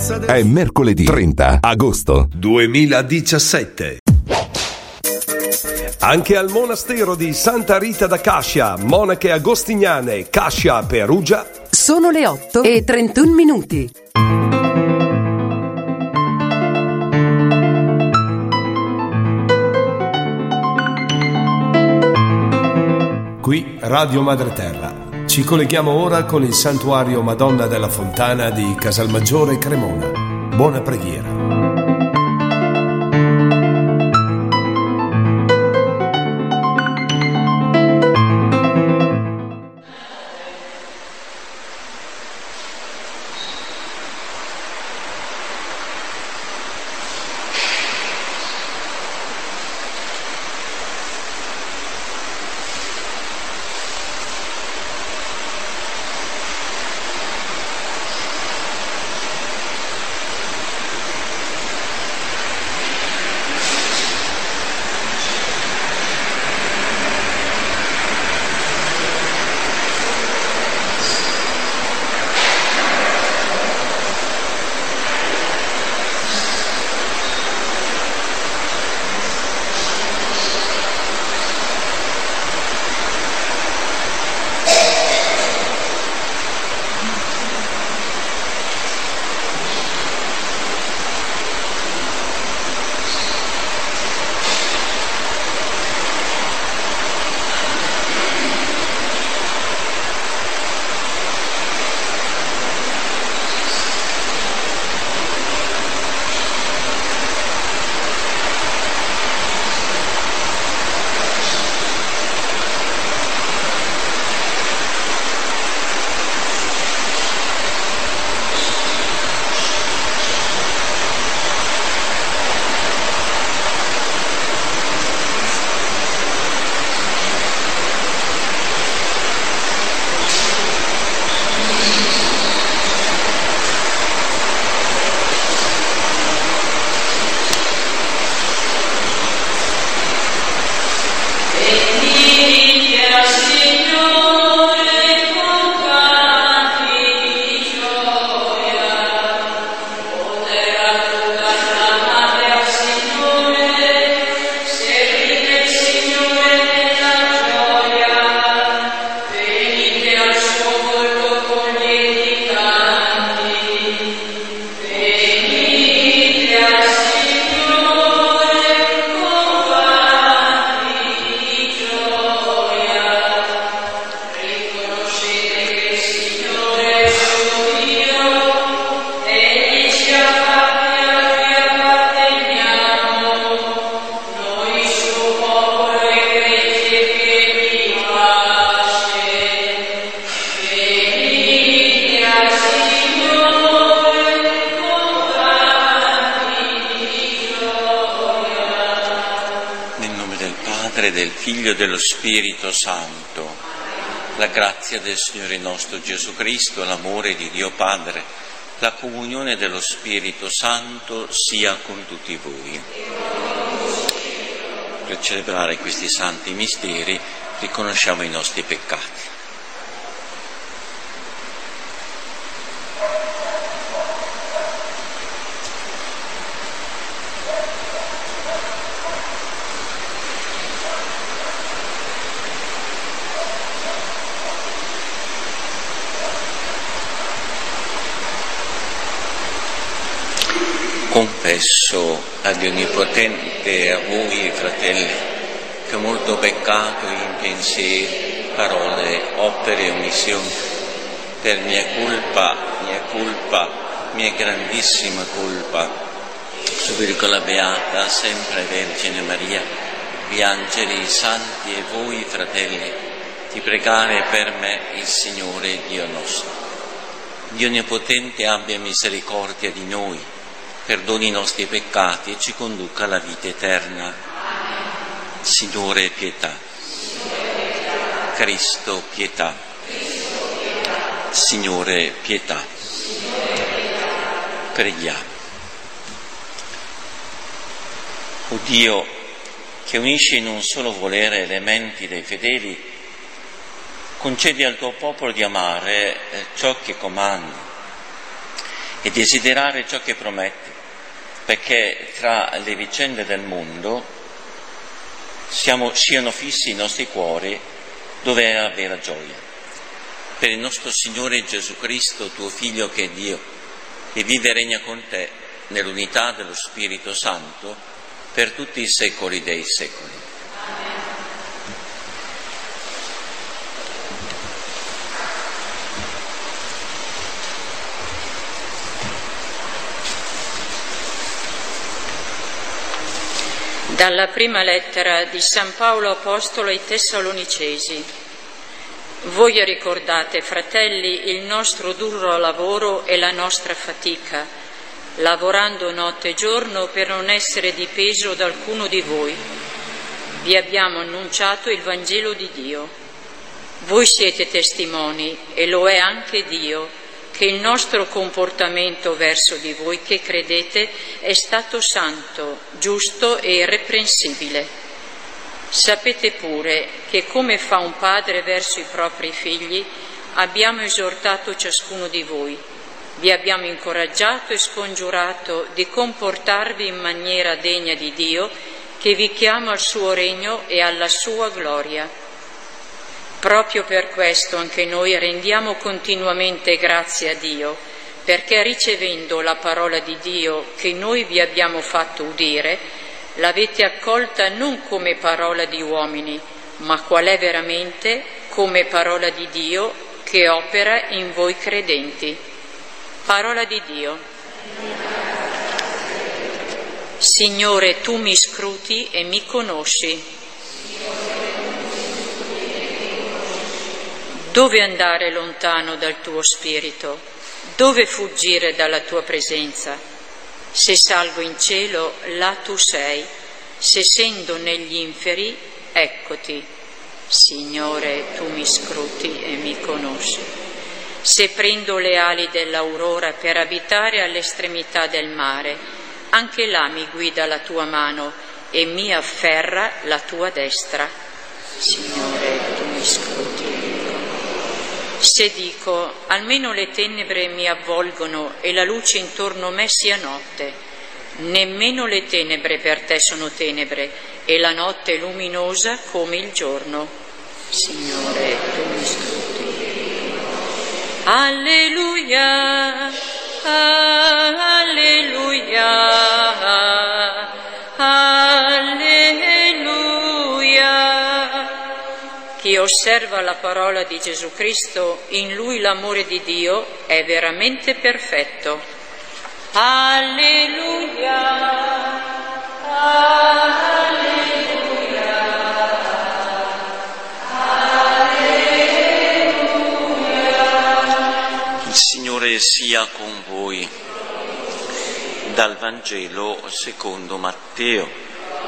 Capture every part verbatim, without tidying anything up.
È mercoledì trenta agosto duemiladiciassette. Anche al monastero di Santa Rita da Cascia, monache agostiniane, Cascia, Perugia. Sono le otto e trentuno minuti. Qui Radio Madre Terra. Ci colleghiamo ora con il santuario Madonna della Fontana di Casalmaggiore Cremona. Buona preghiera. Del Figlio e dello Spirito Santo, la grazia del Signore nostro Gesù Cristo, l'amore di Dio Padre, la comunione dello Spirito Santo sia con tutti voi. Per celebrare questi santi misteri riconosciamo i nostri peccati. Confesso agli Onnipotente e a voi, fratelli, che ho molto peccato in pensieri, parole, opere e omissioni, per mia colpa, mia colpa, mia grandissima colpa. Supplico la Beata, sempre Vergine Maria, gli angeli, i santi e voi, fratelli, di pregare per me il Signore Dio nostro. Dio Onnipotente abbia misericordia di noi, perdoni i nostri peccati e ci conduca alla vita eterna. Signore, pietà. Cristo, pietà. Signore, pietà. Preghiamo. O Dio, che unisci in un solo volere le menti dei fedeli, concedi al tuo popolo di amare ciò che comandi e desiderare ciò che prometti, perché tra le vicende del mondo siamo, siano fissi i nostri cuori dove è la vera gioia. Per il nostro Signore Gesù Cristo, tuo Figlio che è Dio, e vive e regna con te nell'unità dello Spirito Santo per tutti i secoli dei secoli. Dalla prima lettera di San Paolo Apostolo ai Tessalonicesi. Voi ricordate, fratelli, il nostro duro lavoro e la nostra fatica, lavorando notte e giorno per non essere di peso ad alcuno di voi. Vi abbiamo annunciato il Vangelo di Dio. Voi siete testimoni, e lo è anche Dio, che il nostro comportamento verso di voi che credete è stato santo, giusto e irreprensibile. Sapete pure che come fa un padre verso i propri figli, abbiamo esortato ciascuno di voi. Vi abbiamo incoraggiato e scongiurato di comportarvi in maniera degna di Dio, che vi chiama al suo regno e alla sua gloria. Proprio per questo anche noi rendiamo continuamente grazie a Dio, perché ricevendo la parola di Dio che noi vi abbiamo fatto udire, l'avete accolta non come parola di uomini, ma qual è veramente come parola di Dio che opera in voi credenti. Parola di Dio. Signore, tu mi scruti e mi conosci. Dove andare lontano dal tuo spirito? Dove fuggire dalla tua presenza? Se salgo in cielo, là tu sei. Se scendo negli inferi, eccoti. Signore, tu mi scruti e mi conosci. Se prendo le ali dell'aurora per abitare all'estremità del mare, anche là mi guida la tua mano e mi afferra la tua destra. Signore, tu mi scruti. Se dico, almeno le tenebre mi avvolgono e la luce intorno a me sia notte, nemmeno le tenebre per te sono tenebre e la notte è luminosa come il giorno. Signore, tu mi scruti. Alleluia, alleluia, alleluia. Chi osserva la parola di Gesù Cristo, in lui l'amore di Dio è veramente perfetto. Alleluia, alleluia, alleluia. Il Signore sia con voi. Dal Vangelo secondo Matteo.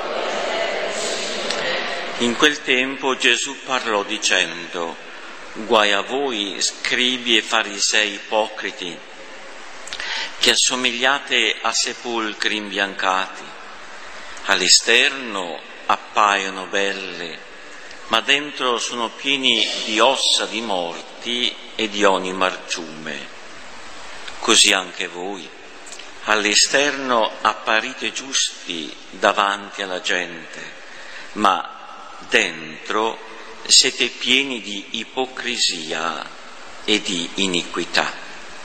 In quel tempo Gesù parlò dicendo: guai a voi, scribi e farisei ipocriti, che assomigliate a sepolcri imbiancati. All'esterno appaiono belle, ma dentro sono pieni di ossa di morti e di ogni marciume. Così anche voi, all'esterno apparite giusti davanti alla gente, ma dentro siete pieni di ipocrisia e di iniquità.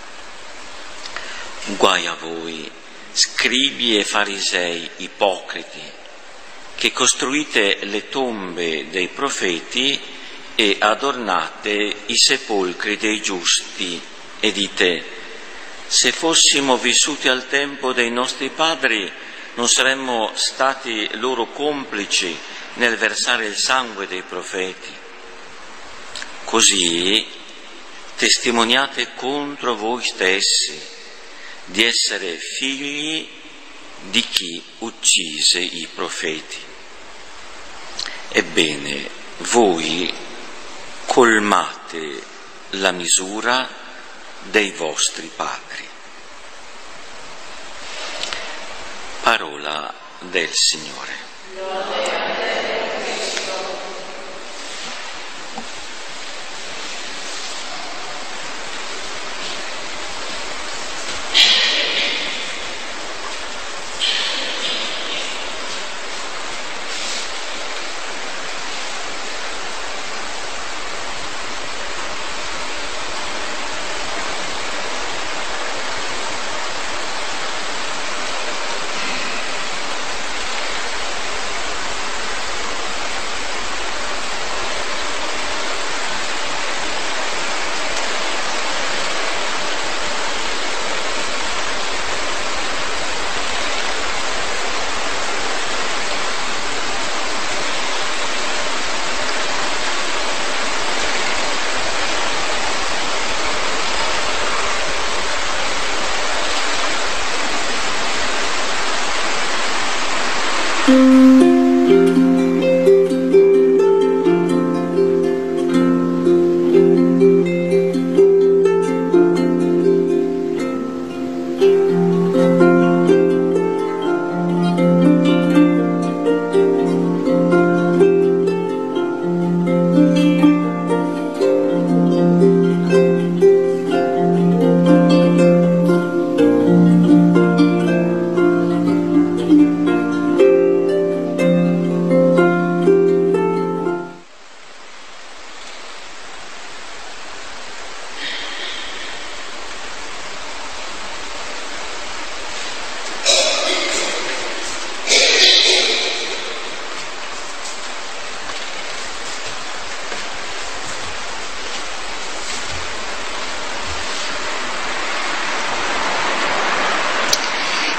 Guai a voi, scribi e farisei ipocriti, che costruite le tombe dei profeti e adornate i sepolcri dei giusti, e dite: se fossimo vissuti al tempo dei nostri padri, non saremmo stati loro complici nel versare il sangue dei profeti. Così testimoniate contro voi stessi di essere figli di chi uccise i profeti. Ebbene, voi colmate la misura dei vostri padri. Parola del Signore.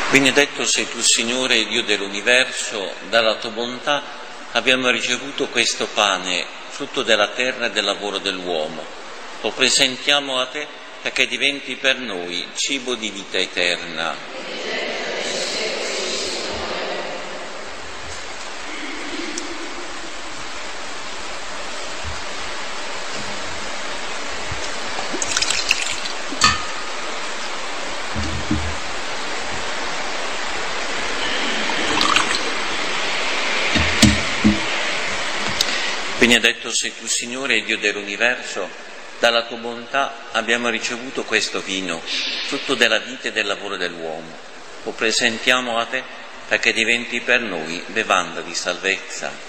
Benedetto sei tu, Signore, Dio dell'universo, dalla tua bontà abbiamo ricevuto questo pane, frutto della terra e del lavoro dell'uomo. Lo presentiamo a te perché diventi per noi cibo di vita eterna. Benedetto sei tu, Signore, Dio dell'universo, dalla tua bontà abbiamo ricevuto questo vino, frutto della vita e del lavoro dell'uomo. Lo presentiamo a te perché diventi per noi bevanda di salvezza.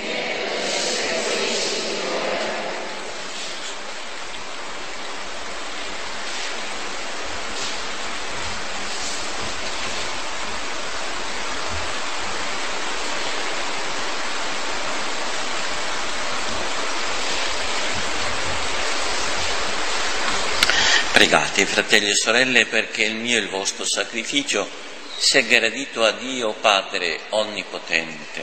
Pregate, fratelli e sorelle, perché il mio e il vostro sacrificio sia gradito a Dio Padre Onnipotente.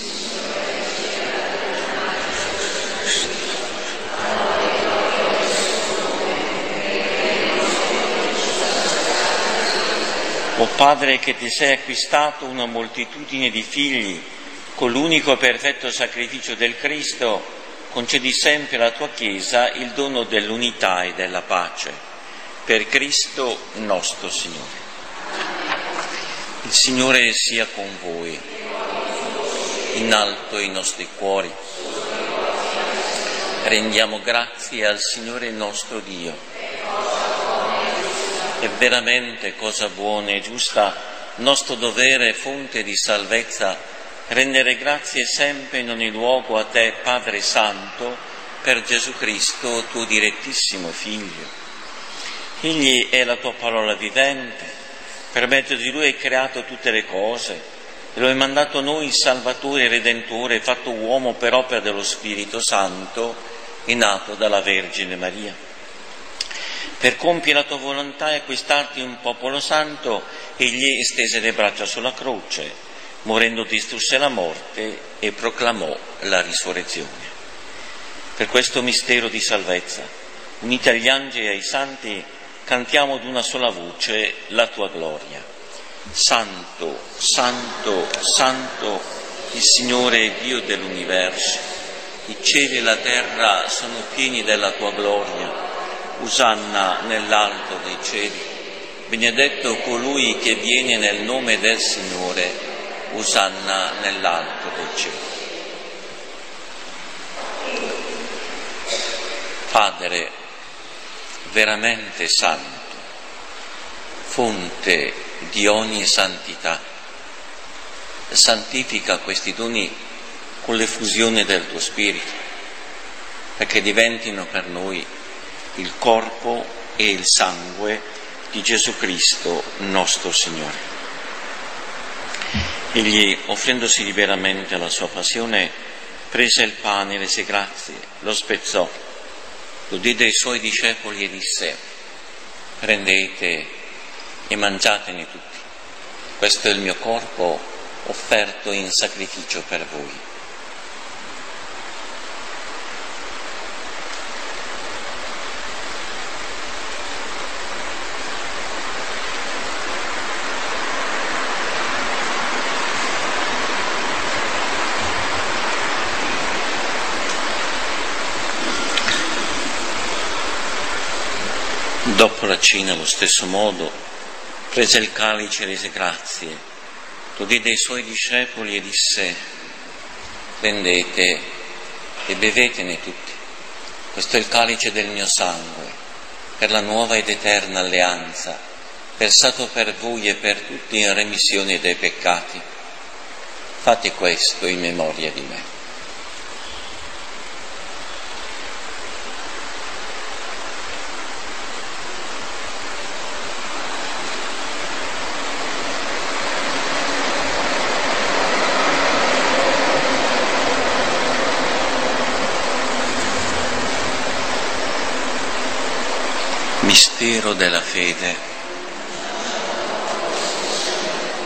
O Padre, che ti sei acquistato una moltitudine di figli con l'unico perfetto sacrificio del Cristo, concedi sempre alla tua Chiesa il dono dell'unità e della pace. Per Cristo nostro Signore. Il Signore sia con voi, in alto i nostri cuori. Rendiamo grazie al Signore nostro Dio. È veramente cosa buona e giusta, nostro dovere e fonte di salvezza, rendere grazie sempre in ogni luogo a te, Padre Santo, per Gesù Cristo, tuo direttissimo Figlio. Egli è la tua parola vivente, per mezzo di Lui hai creato tutte le cose e lo hai mandato a noi Salvatore e Redentore, fatto uomo per opera dello Spirito Santo e nato dalla Vergine Maria. Per compiere la tua volontà e acquistarti un popolo santo, egli stese le braccia sulla croce, morendo distrusse la morte e proclamò la risurrezione. Per questo mistero di salvezza, uniti agli angeli e ai santi, cantiamo ad una sola voce la tua gloria. Santo, santo, santo, il Signore Dio dell'universo. I cieli e la terra sono pieni della tua gloria. Usanna nell'alto dei cieli. Benedetto colui che viene nel nome del Signore. Usanna nell'alto dei cieli. Padre veramente santo, fonte di ogni santità, santifica questi doni con l'effusione del tuo Spirito, perché diventino per noi il corpo e il sangue di Gesù Cristo nostro Signore. Egli, offrendosi liberamente alla sua passione, prese il pane, rese grazie, lo spezzò, lo diede ai suoi discepoli e disse: prendete e mangiatene tutti, questo è il mio corpo offerto in sacrificio per voi. Dopo la cena, allo stesso modo, prese il calice e rese grazie, lo diede ai suoi discepoli e disse: prendete e bevetene tutti, questo è il calice del mio sangue, per la nuova ed eterna alleanza, versato per voi e per tutti in remissione dei peccati. Fate questo in memoria di me. Mistero della fede.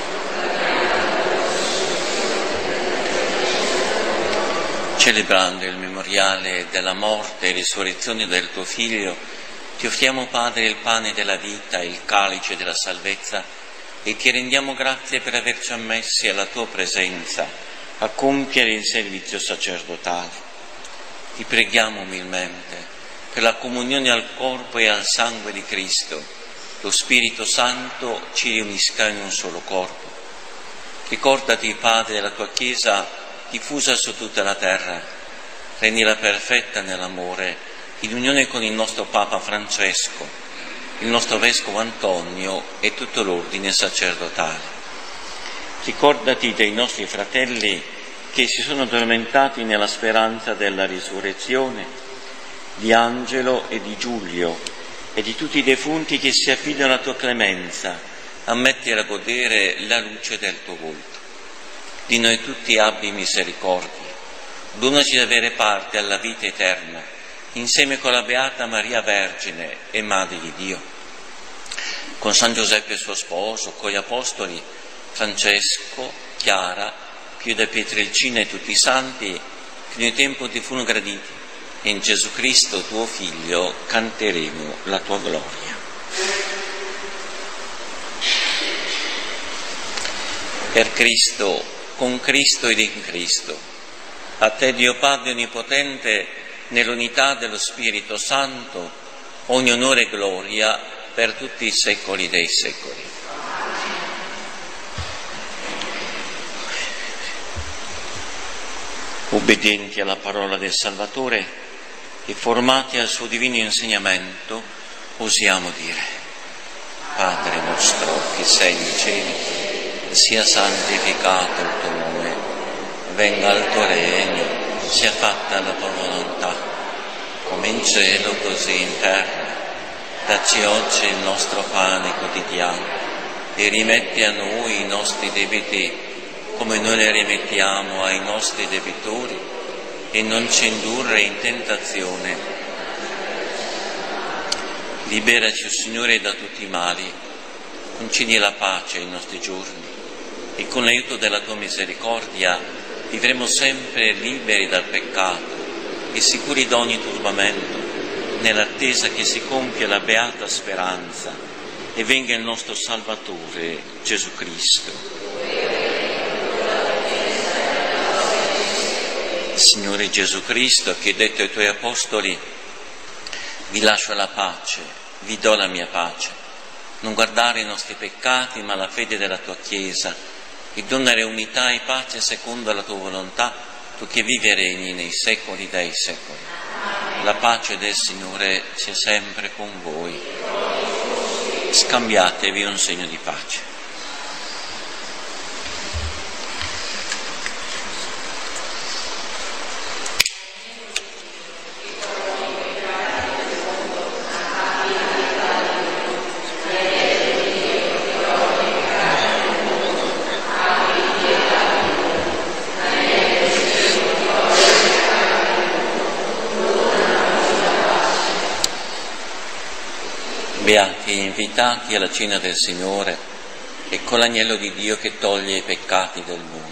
Celebrando il memoriale della morte e risurrezione del tuo Figlio, ti offriamo, Padre, il pane della vita e il calice della salvezza e ti rendiamo grazie per averci ammessi alla tua presenza a compiere il servizio sacerdotale. Ti preghiamo umilmente per la comunione al corpo e al sangue di Cristo. Lo Spirito Santo ci riunisca in un solo corpo. Ricordati, Padre, della tua Chiesa diffusa su tutta la terra, rendila perfetta nell'amore, in unione con il nostro Papa Francesco, il nostro Vescovo Antonio e tutto l'ordine sacerdotale. Ricordati dei nostri fratelli che si sono addormentati nella speranza della risurrezione, di Angelo e di Giulio e di tutti i defunti che si affidano alla tua clemenza, ammettili a godere la luce del tuo volto. Di noi tutti abbi misericordia, donaci di avere parte alla vita eterna, insieme con la Beata Maria Vergine e Madre di Dio, con San Giuseppe suo sposo, con gli Apostoli Francesco, Chiara, Pio da Pietrelcina e tutti i santi che nel tempo ti furono graditi, e in Gesù Cristo tuo Figlio canteremo la tua gloria. Per Cristo, con Cristo ed in Cristo, a te Dio Padre Onnipotente, nell'unità dello Spirito Santo, ogni onore e gloria per tutti i secoli dei secoli. Obbedienti alla parola del Salvatore e formati al suo divino insegnamento, osiamo dire: Padre nostro che sei nei cieli, sia santificato il tuo nome, venga il tuo regno, sia fatta la tua volontà, come in cielo così in terra. Dacci oggi il nostro pane quotidiano e rimetti a noi i nostri debiti, come noi li rimettiamo ai nostri debitori, e non ci indurre in tentazione. Liberaci, Signore, da tutti i mali, concedi la pace ai nostri giorni, e con l'aiuto della tua misericordia vivremo sempre liberi dal peccato e sicuri da ogni turbamento, nell'attesa che si compia la beata speranza e venga il nostro Salvatore Gesù Cristo. Signore Gesù Cristo, che hai detto ai tuoi Apostoli: vi lascio la pace, vi do la mia pace, non guardare i nostri peccati ma la fede della tua Chiesa, e donare unità e pace secondo la tua volontà, tu che vivi e regni nei secoli dei secoli. La pace del Signore sia sempre con voi. Scambiatevi un segno di pace. Beati invitati alla cena del Signore e con l'agnello di Dio che toglie i peccati del mondo.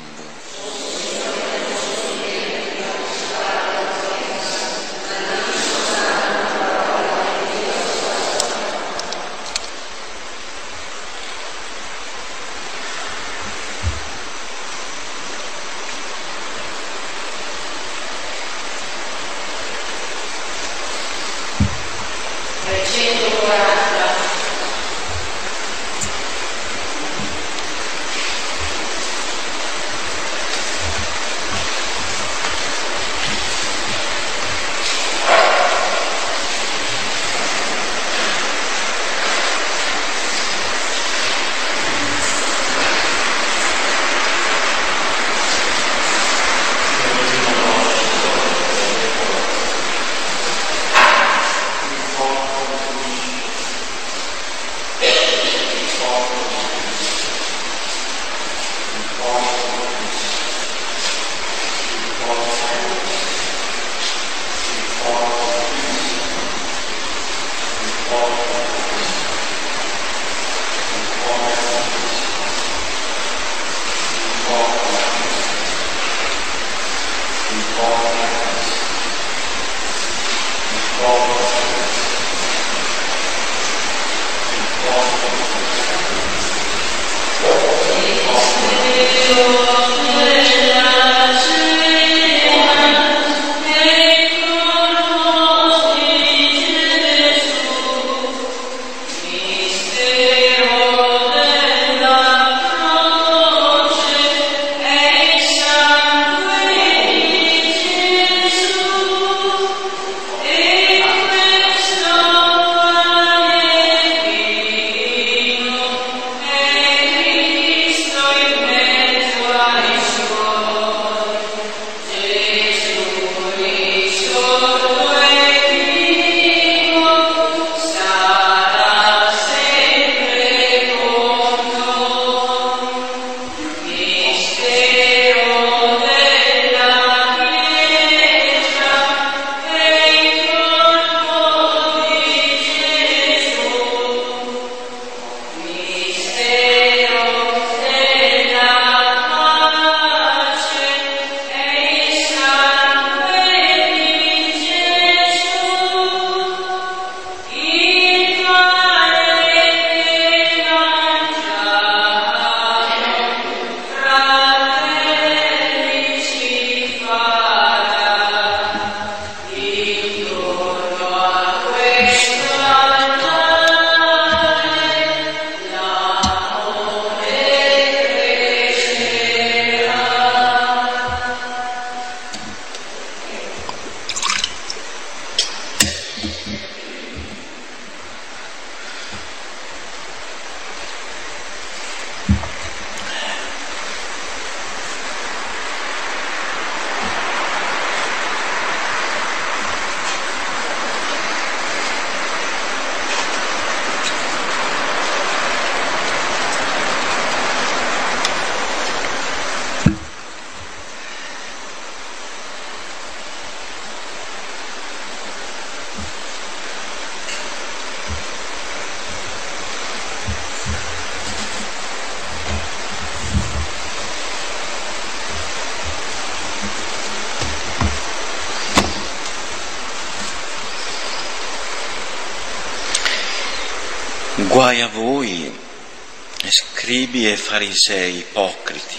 Guai a voi, scribi e farisei ipocriti.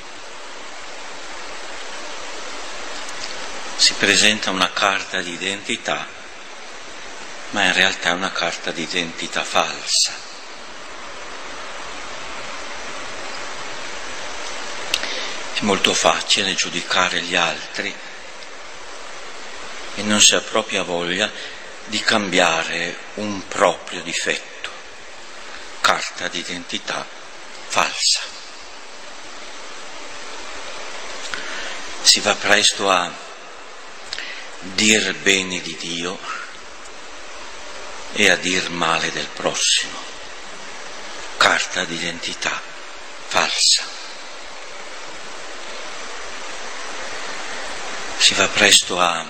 Si presenta una carta di identità, ma in realtà è una carta di identità falsa. È molto facile giudicare gli altri e non si ha propria voglia di cambiare un proprio difetto. Carta di identità falsa. Si va presto a dir bene di Dio e a dir male del prossimo. Carta di identità falsa. Si va presto a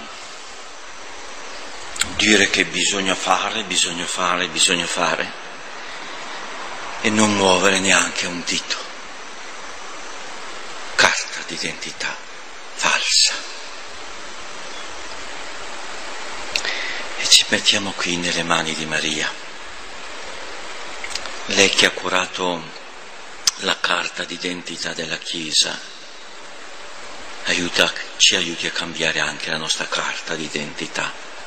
dire che bisogna fare, bisogna fare, bisogna fare e non muovere neanche un dito. Carta di identità falsa. E ci mettiamo qui nelle mani di Maria, lei che ha curato la carta d'identità della Chiesa, aiuta, ci aiuti a cambiare anche la nostra carta d'identità.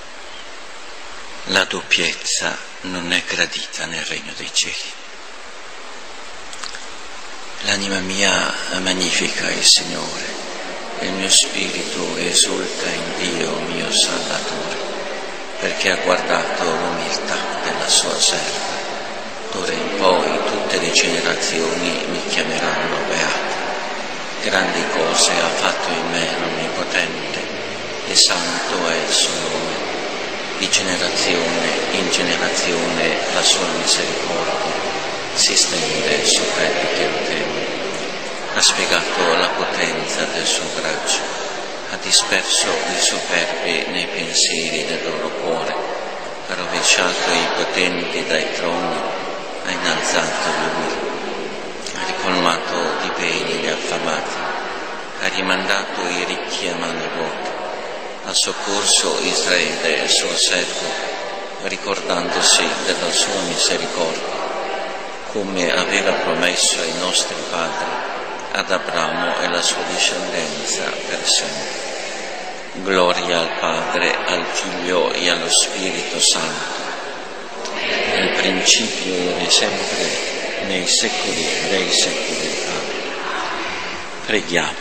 La doppiezza non è gradita nel regno dei cieli. L'anima mia magnifica il Signore, e il mio spirito esulta in Dio mio Salvatore, perché ha guardato l'umiltà della sua serva. D'ora in poi tutte le generazioni mi chiameranno beata. Grandi cose ha fatto in me l'Onnipotente, e santo è il suo nome. Di generazione in generazione la sua misericordia si stende su quelli che lo temono. Ha spiegato la potenza del suo braccio, ha disperso i superbi nei pensieri del loro cuore, ha rovesciato i potenti dai troni, ha innalzato gli umili, ha ricolmato di beni gli affamati, ha rimandato i ricchi a mani vuote, ha soccorso Israele, il suo servo, ricordandosi della sua misericordia, come aveva promesso ai nostri padri, ad Abramo e la sua discendenza per sempre. Gloria al Padre, al Figlio e allo Spirito Santo, nel principio e sempre, nei secoli dei secoli. Amen. Preghiamo.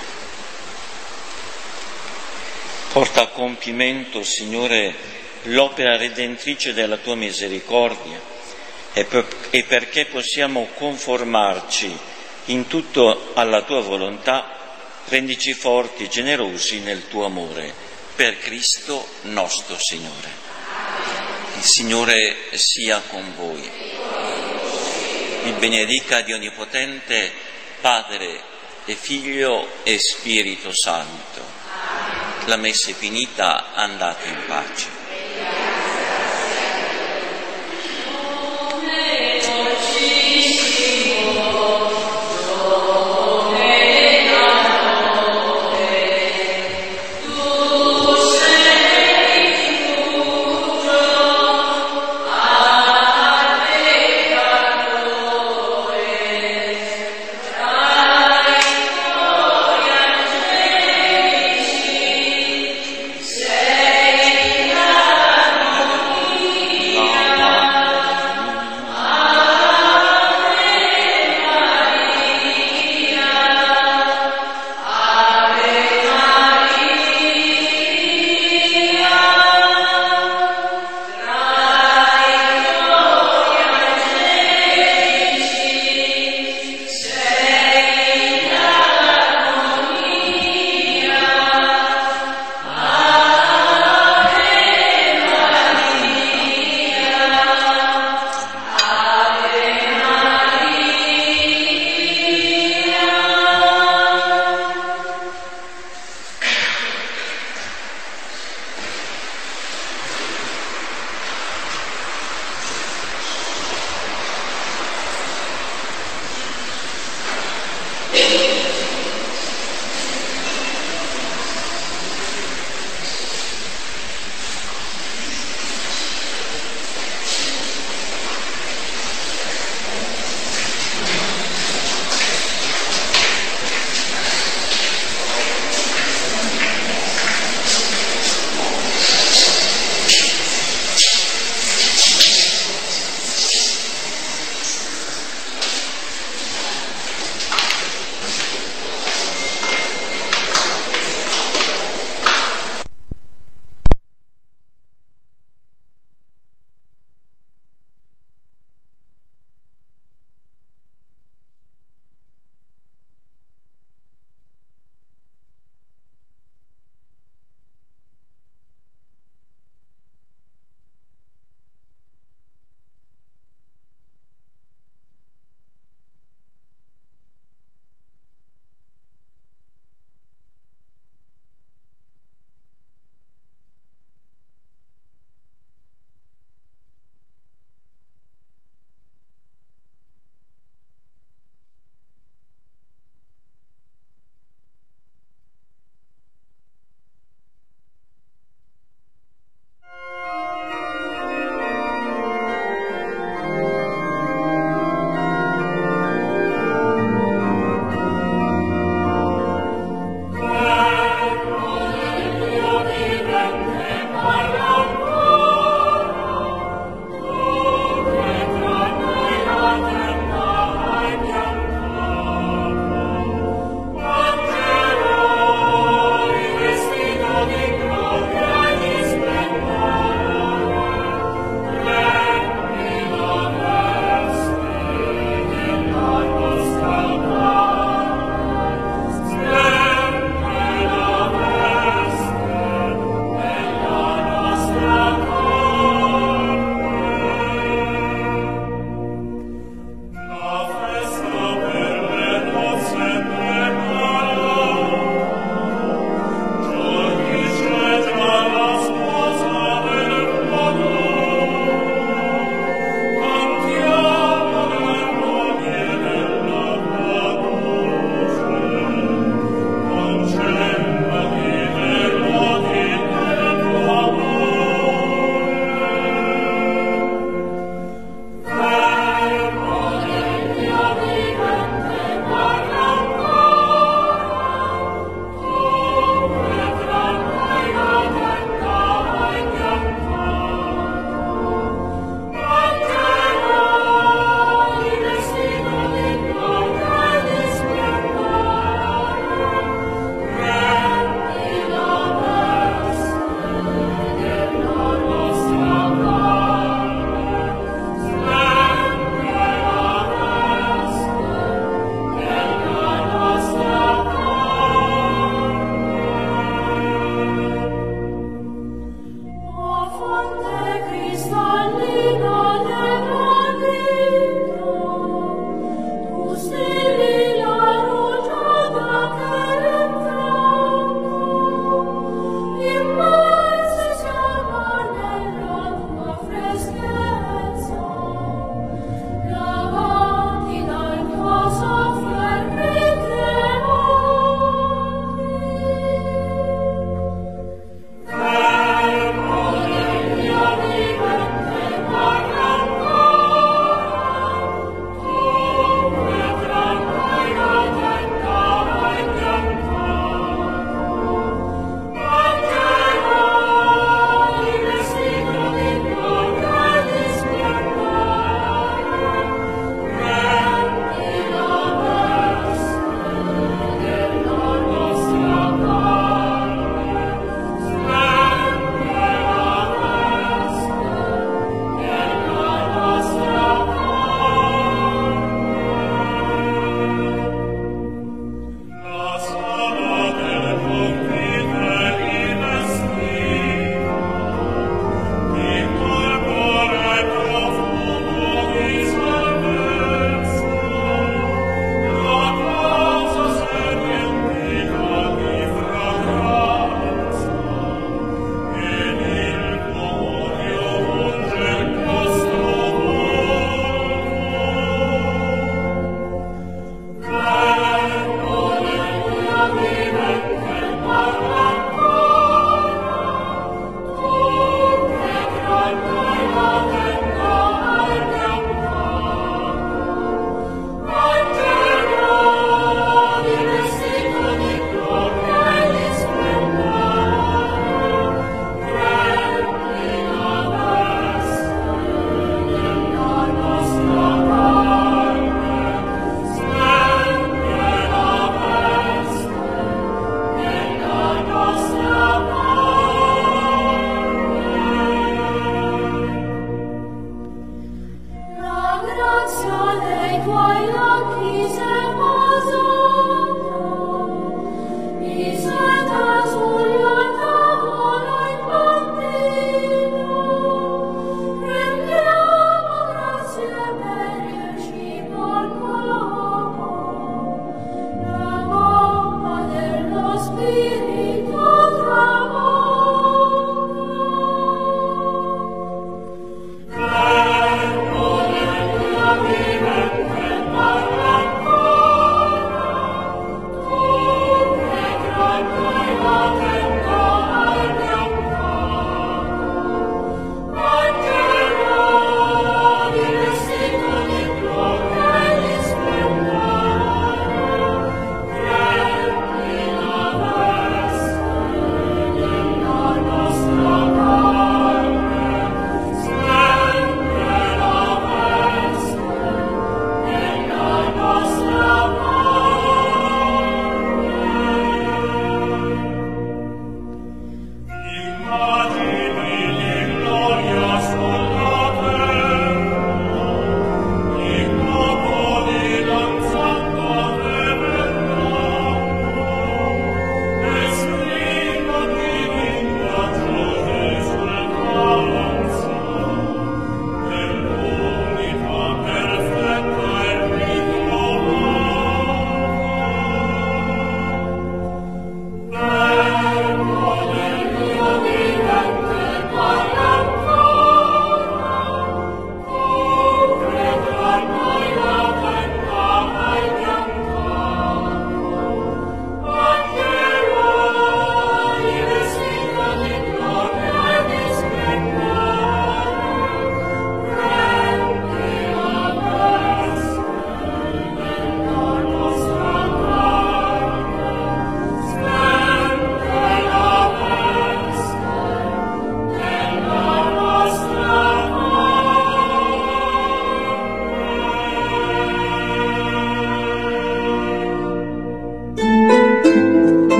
Porta a compimento, Signore, l'opera redentrice della Tua misericordia, e, per, e perché possiamo conformarci in tutto alla Tua volontà, rendici forti e generosi nel Tuo amore, per Cristo nostro Signore. Il Signore sia con voi. Il benedica Dio Onnipotente, Padre e Figlio e Spirito Santo. La messa è finita, andate in pace.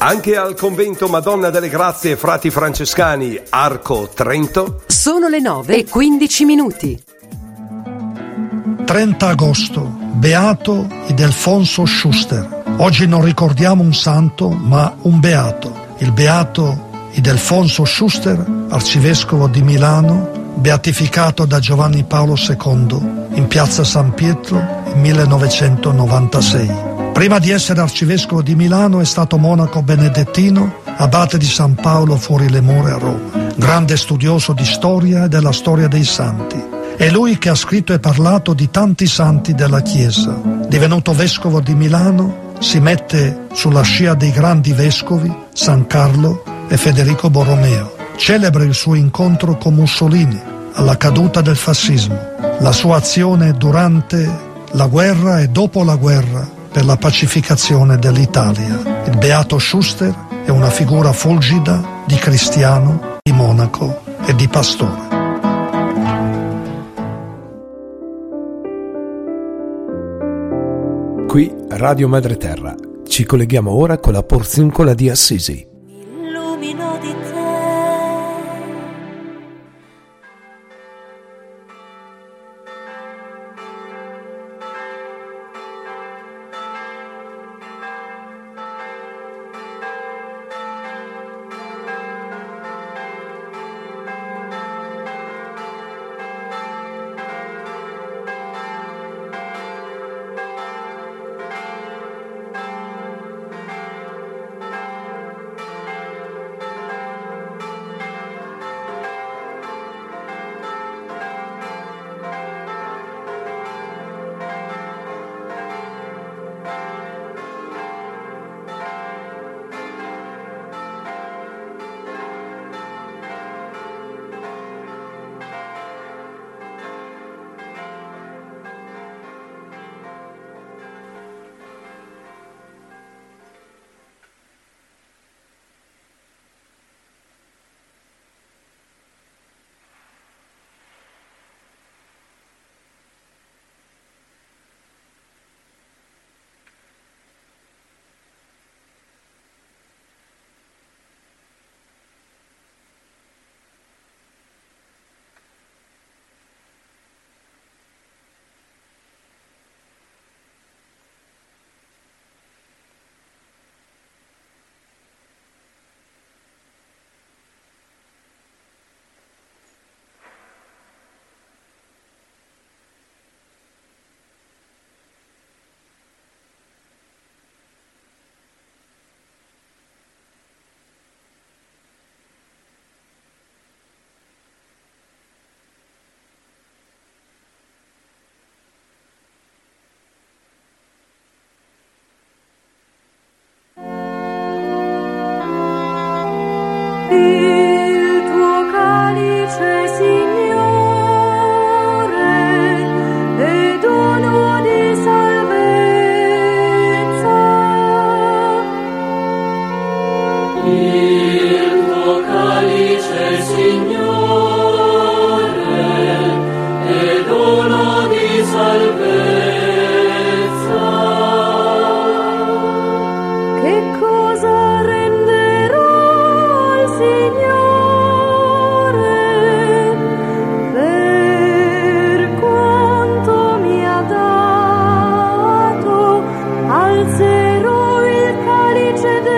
Anche al convento Madonna delle Grazie Frati Francescani Arco Trento Sono le nove e quindici minuti. trenta agosto, beato Ildefonso Schuster. Oggi non ricordiamo un santo, ma un beato. Il beato Ildefonso Schuster, arcivescovo di Milano, beatificato da Giovanni Paolo secondo in piazza San Pietro nel millenovecentonovantasei. Prima di essere arcivescovo di Milano è stato monaco benedettino, abate di San Paolo fuori le mura a Roma. Grande studioso di storia e della storia dei santi. È lui che ha scritto e parlato di tanti santi della Chiesa. Divenuto vescovo di Milano, si mette sulla scia dei grandi vescovi San Carlo e Federico Borromeo. Celebre il suo incontro con Mussolini alla caduta del fascismo, la sua azione durante la guerra e dopo la guerra per la pacificazione dell'Italia. Il beato Schuster è una figura fulgida di cristiano, di monaco e di pastore. Qui Radio Madre Terra. Ci colleghiamo ora con la Porziuncola di Assisi. Illumino di te. Il tuo calice, Signore, è dono di salvezza. Il tuo calice, Signore, è dono di salvezza. Che cosa renderò al Signore per quanto mi ha dato? Alzerò il calice